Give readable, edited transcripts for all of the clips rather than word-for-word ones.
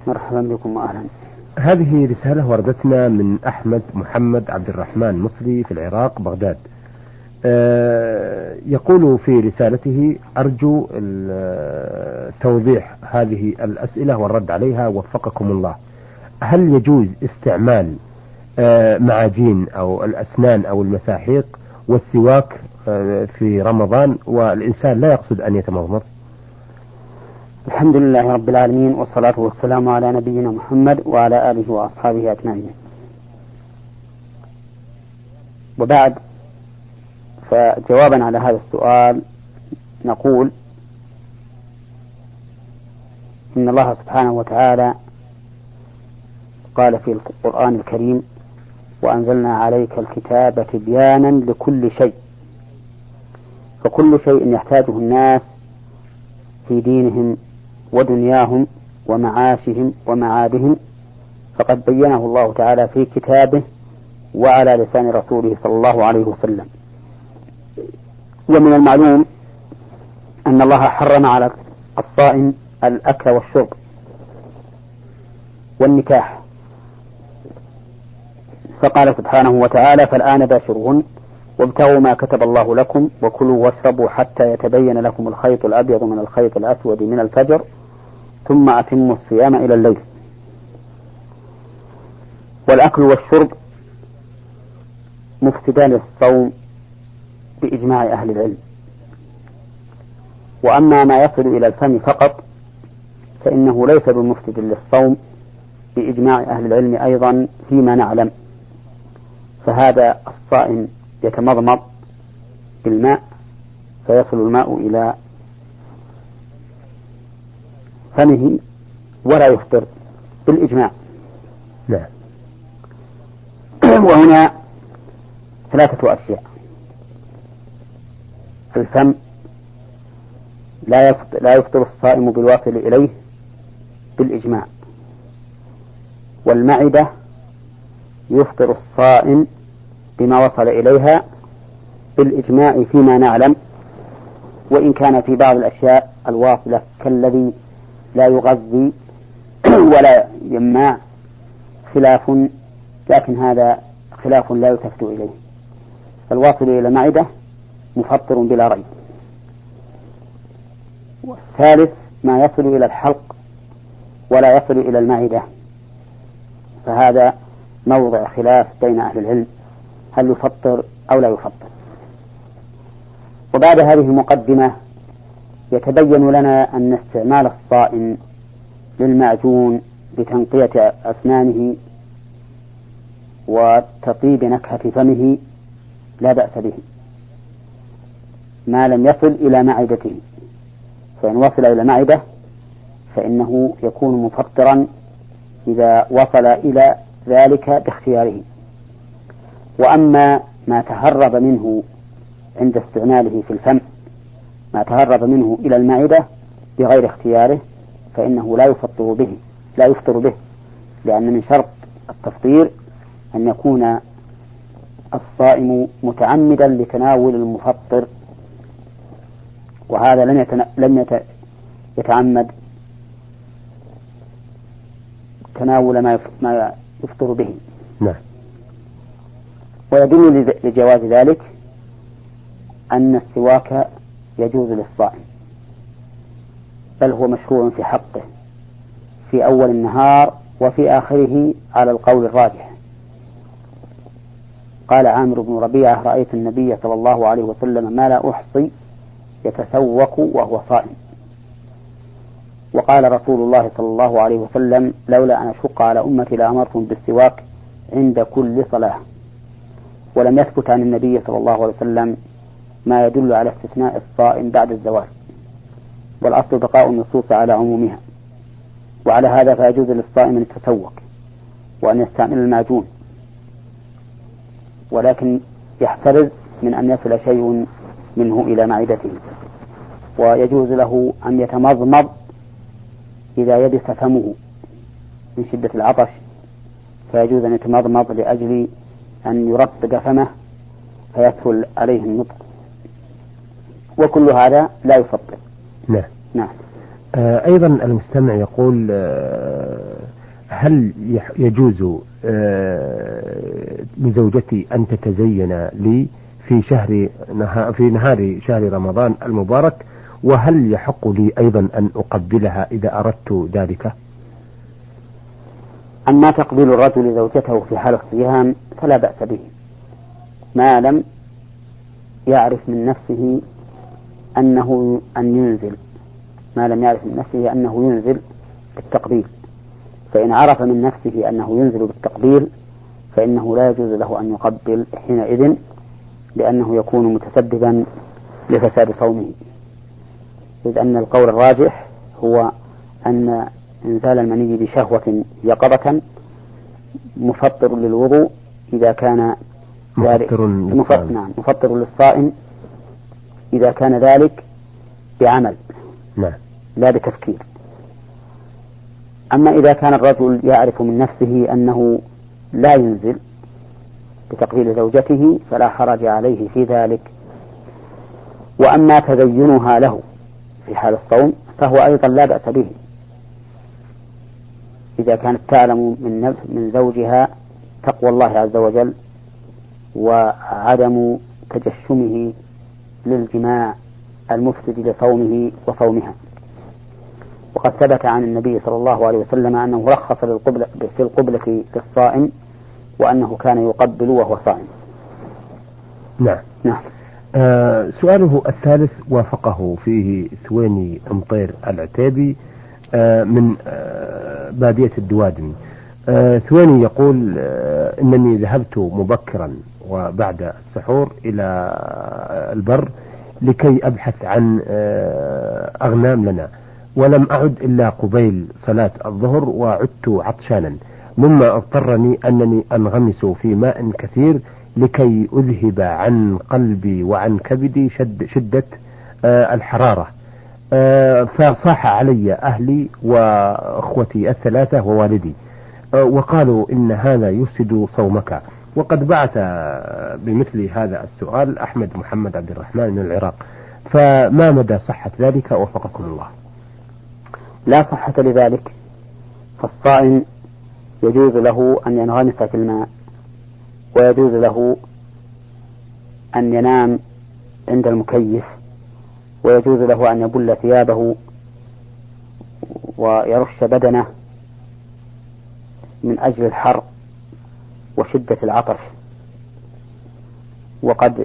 مرحبا بكم وأهلا. هذه رسالة وردتنا من أحمد محمد عبد الرحمن مصري في العراق بغداد. يقول في رسالته: أرجو توضيح هذه الأسئلة والرد عليها وفقكم الله. هل يجوز استعمال معاجين أو الأسنان أو المساحيق والسواك في رمضان والإنسان لا يقصد أن يتمضمض؟ الحمد لله رب العالمين، والصلاة والسلام على نبينا محمد وعلى آله وأصحابه أجمعين. وبعد، فجوابا على هذا السؤال نقول إن الله سبحانه وتعالى قال في القرآن الكريم: وأنزلنا عليك الكتاب تبيانا لكل شيء. فكل شيء يحتاجه الناس في دينهم ودنياهم ومعاشهم ومعادهم فقد بينه الله تعالى في كتابه وعلى لسان رسوله صلى الله عليه وسلم. ومن المعلوم أن الله حرم على الصائم الأكل والشرب والنكاح، فقال سبحانه وتعالى: فالآن باشرون وابتغوا ما كتب الله لكم وكلوا واشربوا حتى يتبين لكم الخيط الأبيض من الخيط الأسود من الفجر ثم أتموا الصيام إلى الليل. والأكل والشرب مفسدان للصوم بإجماع أهل العلم. وأما ما يصل إلى الفم فقط فإنه ليس بمفسد للصوم بإجماع أهل العلم أيضا فيما نعلم. فهذا الصائم يتمضمض بالماء فيصل الماء إلى فمه ولا يفطر بالإجماع. لا. وهنا ثلاثة أشياء: الفم لا يفطر الصائم بالواصل إليه بالإجماع، والمعدة يفطر الصائم بما وصل إليها بالإجماع فيما نعلم، وإن كان في بعض الأشياء الواصلة كالذي لا يغذي ولا يمنع خلاف، لكن هذا خلاف لا يلتفت إليه. فالواصل إلى المعدة مفطر بلا ريب. والثالث ما يصل إلى الحلق ولا يصل إلى المعدة، فهذا موضع خلاف بين أهل العلم هل يفطر أو لا يفطر. وبعد هذه المقدمة يتبين لنا أن استعمال الصائم للمعجون لتنقية أسنانه وتطيب نكهة فمه لا بأس به ما لم يصل إلى معدته، فإن وصل إلى معدة فإنه يكون مفطرا إذا وصل إلى ذلك باختياره. وأما ما تهرب منه عند استعماله في الفم، ما تهرب منه إلى المعدة بغير اختياره، فإنه لا يفطر به، لأن من شرط التفطير أن يكون الصائم متعمدا لتناول المفطر، وهذا لم يتعمد تناول ما يفطر به. نعم. ويدل لجواز ذلك أن السواك يجوز للصائم، بل هو مشروع في حقه في أول النهار وفي آخره على القول الراجح. قال عامر بن ربيعة: رأيت النبي صلى الله عليه وسلم ما لا أحصي يتسوق وهو صائم. وقال رسول الله صلى الله عليه وسلم: لولا أن أشق على أمتي لأمرتهم بالسواك عند كل صلاة. ولم يثبت عن النبي صلى الله عليه وسلم ما يدل على استثناء الصائم بعد الزوال، والأصل بقاء النصوص على عمومها. وعلى هذا فيجوز للصائم أن يتسوق وأن يستعمل المعجون، ولكن يحترز من أن يصل شيء منه إلى معدته. ويجوز له أن يتمضمض إذا يبس فمه من شدة العطش، فيجوز أن يتمضمض لأجل أن يرطب فمه فيسهل عليه النطق، وكل هذا لا يفطر. نعم. نعم. أيضا المستمع يقول هل يجوز لزوجتي أن تتزين لي في نهار شهر رمضان المبارك، وهل يحق لي أيضا أن أقبلها إذا أردت ذلك؟ أما تقبيل الرجل زوجته في حال الصيام فلا بأس به، ما لم يعرف من نفسه أنه ينزل بالتقبيل. فإن عرف من نفسه أنه ينزل بالتقبيل فإنه لا يجوز له أن يقبل حينئذ، لأنه يكون متسببا لفساد صومه، إذ أن القول الراجح هو أن إنزال المني بشهوة يقظة مفطر للوضوء إذا كان مفطر للصائم إذا كان ذلك بعمل لا بتفكير. أما إذا كان الرجل يعرف من نفسه أنه لا ينزل بتقبيل زوجته فلا حرج عليه في ذلك. وأما تزينها له في حال الصوم فهو أيضا لا بأس به، إذا كانت تعلم من زوجها تقوى الله عز وجل وعدم تجشمه للجماع المفسد لصومه وصومها. وقد ثبت عن النبي صلى الله عليه وسلم أنه رخص في القبلة للصائم، وأنه كان يقبل وهو صائم. نعم. سؤاله الثالث وافقه فيه ثويني أمطير العتيبي من بادية الدوادن. ثويني يقول إنني ذهبت مبكرا وبعد السحور إلى البر لكي أبحث عن أغنام لنا، ولم أعد إلا قبيل صلاة الظهر وعدت عطشانا، مما اضطرني أنني أنغمس في ماء كثير لكي أذهب عن قلبي وعن كبدي شدة الحرارة. فصاح علي أهلي وأخوتي الثلاثة ووالدي وقالوا إن هذا يفسد صومك. وقد بعث بمثل هذا السؤال أحمد محمد عبد الرحمن من العراق، فما مدى صحة ذلك وفقكم الله؟ لا صحة لذلك، فالصائم يجوز له أن ينغمس في الماء، ويجوز له أن ينام عند المكيف، ويجوز له أن يبل ثيابه ويرش بدنه من أجل الحر وشدة العطش. وقد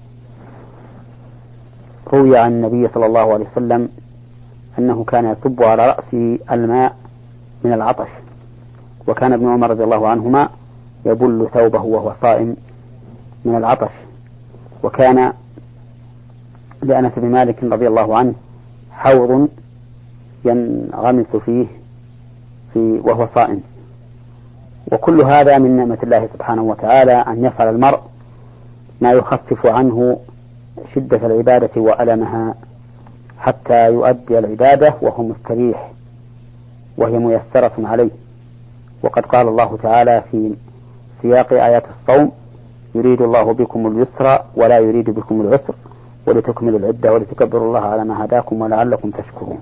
روي عن النبي صلى الله عليه وسلم أنه كان يصب على رأسه الماء من العطش، وكان ابن عمر رضي الله عنهما يبل ثوبه وهو صائم من العطش. وكان لأنس بن مالك رضي الله عنه حوض ينغمس فيه وهو صائم. وكل هذا من نعمة الله سبحانه وتعالى أن يفعل المرء ما يخفف عنه شدة العبادة وألمها حتى يؤدي العبادة وهو مستريح وهي ميسرة عليه. وقد قال الله تعالى في سياق آيات الصوم: يريد الله بكم اليسر ولا يريد بكم العسر ولتكملوا العدة ولتكبروا الله على ما هداكم ولعلكم تشكرون.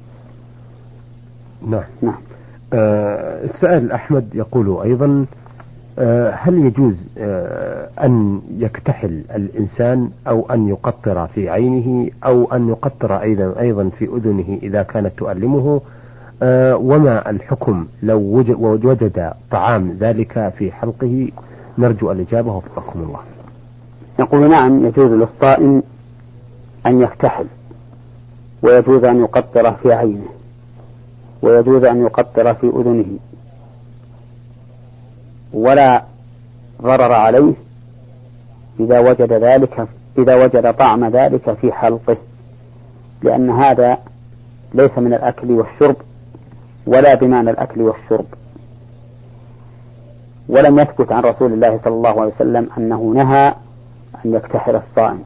نعم. السائل أحمد يقول أيضا: هل يجوز أن يكتحل الإنسان أو أن يقطر في عينه أو أن يقطر أيضا في أذنه إذا كانت تؤلمه؟ وما الحكم لو وجد طعام ذلك في حلقه؟ نرجو الإجابة وفقكم الله. يقول: نعم، يجوز للصائم أن يكتحل، ويجوز أن يقطر في عينه، ويجوز أن يقطر في أذنه، ولا ضرر عليه إذا وجد طعم ذلك في حلقه، لأن هذا ليس من الأكل والشرب ولا بمعنى الأكل والشرب. ولم يثبت عن رسول الله صلى الله عليه وسلم أنه نهى أن يكتحل الصائم.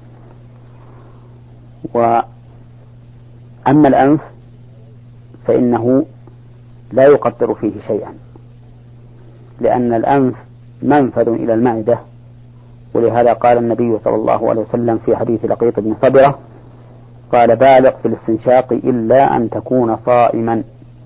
وأما الأنف فإنه لا يقدر فيه شيئا، لأن الأنف منفذ إلى المعدة، ولهذا قال النبي صلى الله عليه وسلم في حديث لقيط بن صبرة: قال بالغ في الاستنشاق إلا أن تكون صائما.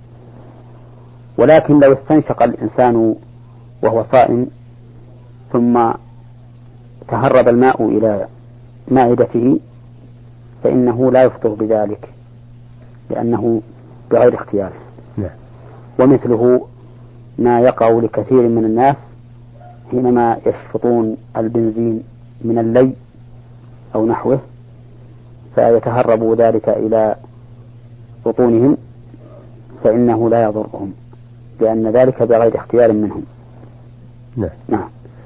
ولكن لو استنشق الإنسان وهو صائم ثم تهرب الماء إلى معدته فإنه لا يفطر بذلك لأنه بغير اختيار. ومثله ما يقع لكثير من الناس حينما يشفطون البنزين من اللي أو نحوه فيتهرب ذلك إلى بطونهم فإنه لا يضرهم لأن ذلك بغير اختيار منهم. نعم.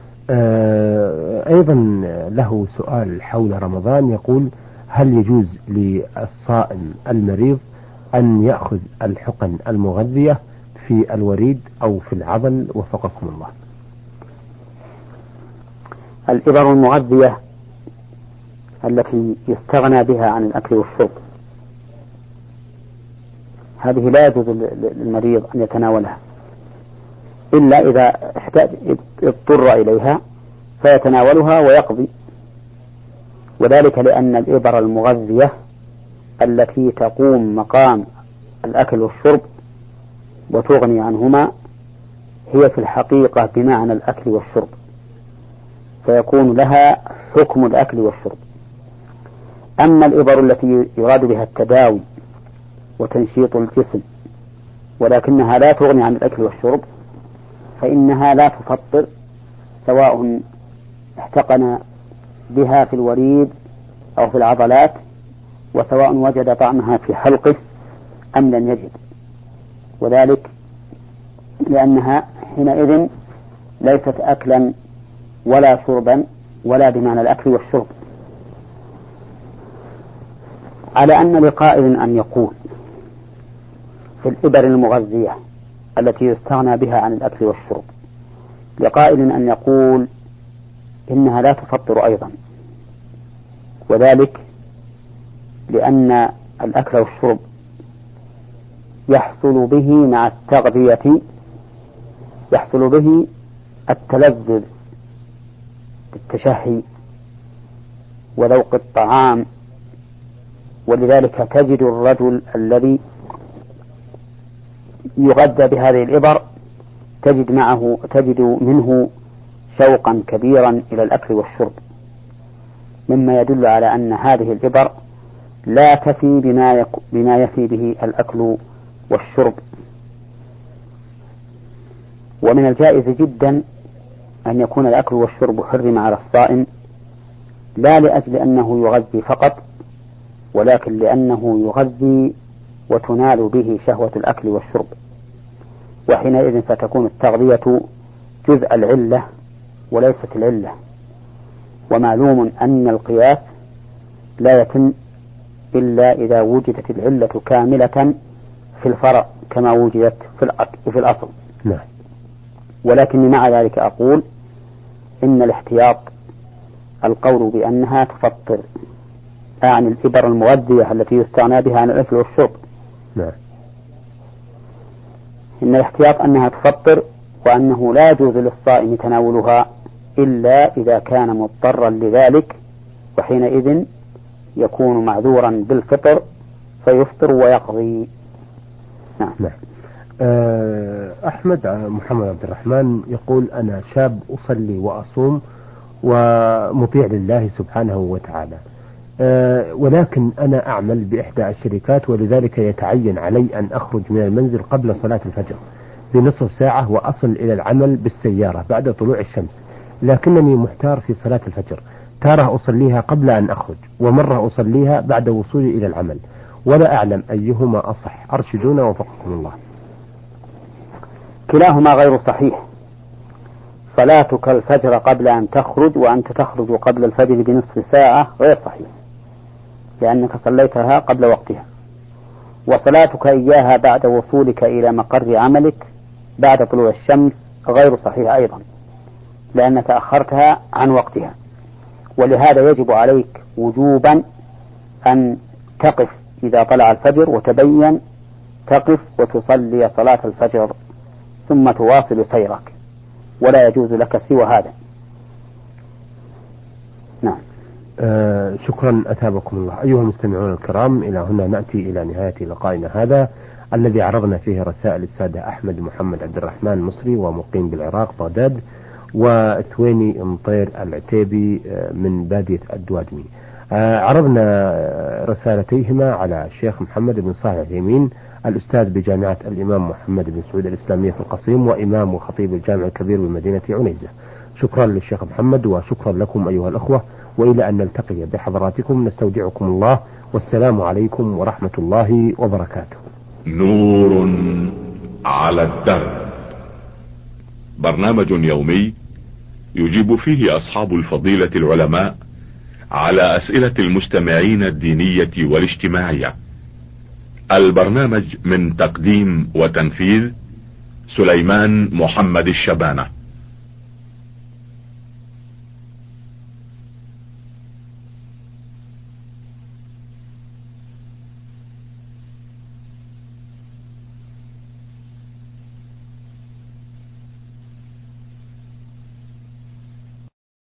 أيضا له سؤال حول رمضان يقول: هل يجوز للصائم المريض أن يأخذ الحقن المغذية في الوريد أو في العضل وفقكم الله؟ الإبر المغذية التي يستغنى بها عن الأكل والشرب هذه لا يجوز للمريض أن يتناولها إلا إذا اضطر إليها فيتناولها ويقضي، وذلك لأن الإبر المغذية التي تقوم مقام الأكل والشرب وتغني عنهما هي في الحقيقة بمعنى الأكل والشرب، فيكون لها حكم الأكل والشرب. أما الإبر التي يراد بها التداوي وتنشيط الجسم ولكنها لا تغني عن الأكل والشرب فإنها لا تفطر سواء احتقن بها في الوريد أو في العضلات، وسواء وجد طعمها في حلقه أم لم يجد، وذلك لأنها حينئذ ليست أكلا ولا شربا ولا بمعنى الأكل والشرب. على أن لقائل أن يقول في الإبر المغذية التي يستغنى بها عن الأكل والشرب، لقائل أن يقول إنها لا تفطر أيضا، وذلك لأن الأكل والشرب يحصل به مع التغذية يحصل به التلذذ بالتشهي وذوق الطعام، ولذلك تجد الرجل الذي يغذى بهذه الإبر تجد منه شوقا كبيرا إلى الأكل والشرب، مما يدل على أن هذه الإبر لا تفي بما يفي به الأكل والشرب. ومن الجائز جدا أن يكون الأكل والشرب حرم على الصائم لا لأجل أنه يغذي فقط، ولكن لأنه يغذي وتنال به شهوة الأكل والشرب، وحينئذ فتكون التغذية جزء العلة وليست العلة. ومعلوم أن القياس لا يتم إلا إذا وجدت العلة كاملة في الفرع كما وجدت في الأصل. ولكني مع ذلك أقول إن الاحتياط القول بأنها تفطر عن الإبر المغذية التي يستغنى بها عن الأكل والشرب. إن الاحتياط أنها تفطر، وأنه لا يجوز للصائم تناولها إلا إذا كان مضطرا لذلك، وحينئذ يكون معذورا بالفطر فيفطر ويقضي. نعم. أحمد محمد عبد الرحمن يقول: أنا شاب أصلي وأصوم ومطيع لله سبحانه وتعالى، ولكن أنا أعمل بإحدى الشركات، ولذلك يتعين علي أن أخرج من المنزل قبل صلاة الفجر بنصف ساعة وأصل إلى العمل بالسيارة بعد طلوع الشمس، لكنني محتار في صلاة الفجر، تارة أصليها قبل أن أخرج ومرة أصليها بعد وصولي إلى العمل، ولا أعلم أيهما أصح، أرشدونا وفقكم الله. كلاهما غير صحيح. صلاتك الفجر قبل أن تخرج وأنت تخرج قبل الفجر بنصف ساعة غير صحيح، لأنك صليتها قبل وقتها. وصلاتك إياها بعد وصولك إلى مقر عملك بعد طلوع الشمس غير صحيح أيضا، لأنك أخرتها عن وقتها. ولهذا يجب عليك وجوبا أن تقف إذا طلع الفجر وتبين تقف وتصلي صلاة الفجر ثم تواصل سيرك، ولا يجوز لك سوى هذا. نعم. شكرا أثابكم الله. أيها المستمعون الكرام، إلى هنا نأتي إلى نهاية لقائنا هذا الذي عرضنا فيه رسائل السادة أحمد محمد عبد الرحمن المصري ومقيم بالعراق بغداد، وثويني مطير العتيبي من بادية الدواجمي. عرضنا رسالتيهما على الشيخ محمد بن صالح العثيمين الأستاذ بجامعة الإمام محمد بن سعود الإسلامية في القصيم وإمام وخطيب الجامع الكبير بمدينة عنيزة. شكرا للشيخ محمد وشكرا لكم أيها الأخوة، وإلى أن نلتقي بحضراتكم نستودعكم الله، والسلام عليكم ورحمة الله وبركاته. نور على الدرب، برنامج يومي يجيب فيه أصحاب الفضيلة العلماء على أسئلة المستمعين الدينية والاجتماعية. البرنامج من تقديم وتنفيذ سليمان محمد الشبانة.